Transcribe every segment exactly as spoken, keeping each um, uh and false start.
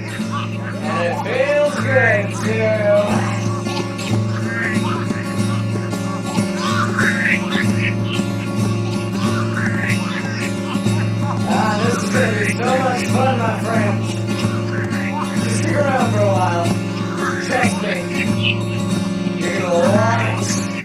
And it feels great too. Ah, this is gonna be so much fun, my friends. Just stick around for a while. Trust me. You're gonna love it.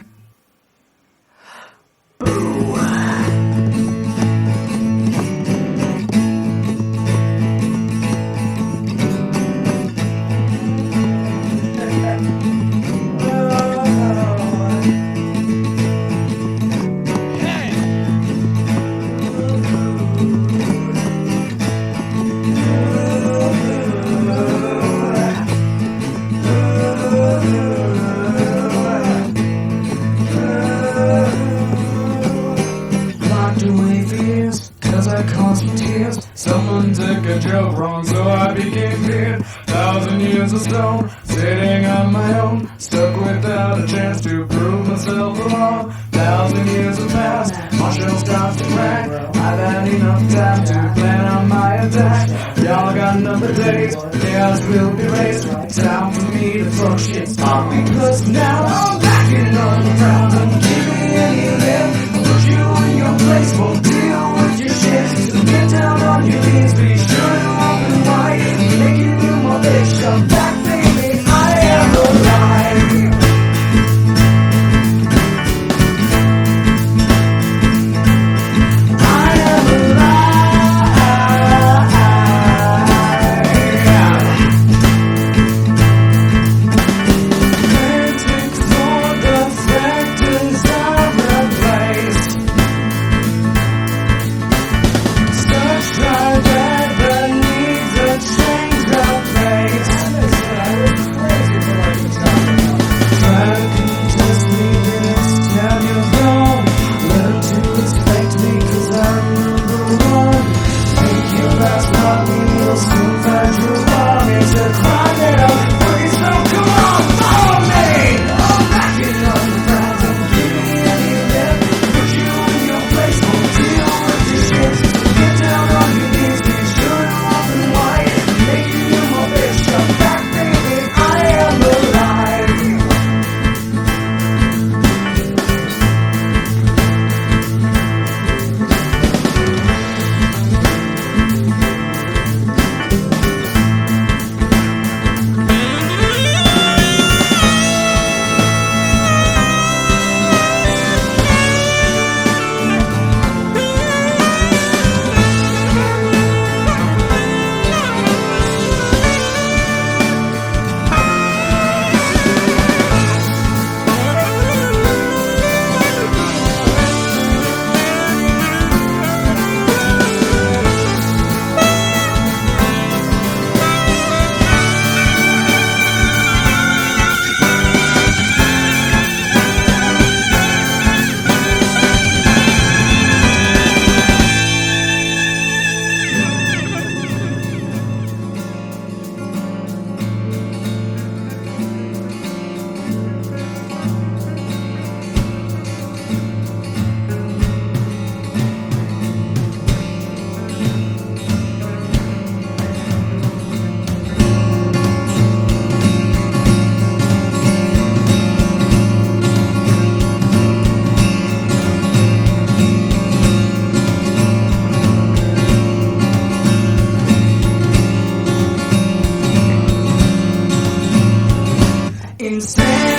Someone took a joke wrong, so I became feared. Thousand years of stone, sitting on my own, stuck without a chance to prove myself wrong. Thousand years have passed, my shell starts to crack. I've had enough time to plan on my attack. Y'all got another days, chaos will be raised. Time for me to throw shit off, because now I'm backing on the ground. Don't give me any lip, put you in your place, we'll deal with your shit. So get down on your knees, be sure to open wide, making you my bitch. Come back, baby, I am alive. I am alive. Critics for the factors are replaced. Such drive that needs a change of pace. Try to contest me the next time you're gone. Learn to respect me, cause I'm number one. Think you last not me, you'll soon find you wrong. It's a crime that I'm free, so come on, follow me. I'm backing on the ground, don't give me any lip. Put you in your place, won't deal with your shit. Get down on your knees, be sure to open wide, making you my bitch. Come back, baby, I am alive. Instead